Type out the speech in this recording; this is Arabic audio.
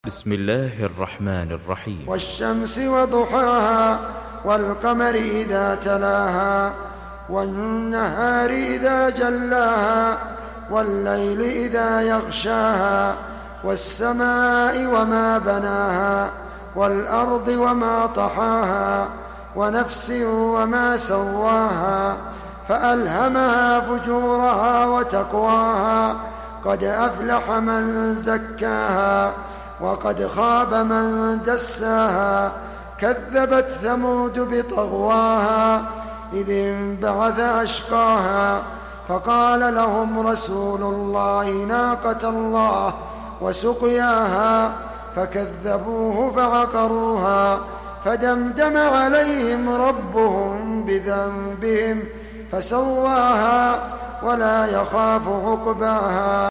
بسم الله الرحمن الرحيم. والشمس وضحاها والقمر إذا تلاها والنهار إذا جلاها والليل إذا يغشاها والسماء وما بناها والأرض وما طحاها ونفس وما سواها فألهمها فجورها وتقواها قد أفلح من زكاها وقد خاب من دساها كذبت ثمود بطغواها إذ انبعث أشقاها فقال لهم رسول الله ناقة الله وسقياها فكذبوه فعقروها فدمدم عليهم ربهم بذنبهم فسواها ولا يخاف عقباها.